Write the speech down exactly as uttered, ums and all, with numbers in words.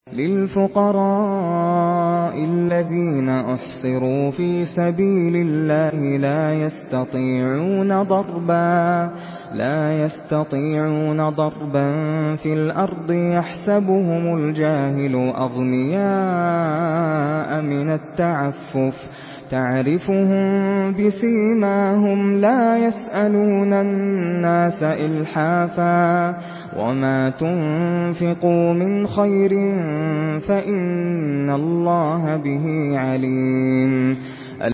لِلْفُقَرَاءِ الَّذِينَ أُحْصِرُوا فِي سَبِيلِ اللَّهِ لَا يَسْتَطِيعُونَ ضَرْبًا لا يستطيعون ضربا في الأرض يحسبهم الجاهل أغنياء من التعفف تعرفهم بسيماهم لا يسألون الناس إلحافا وما تنفقوا من خير فإن الله به عليم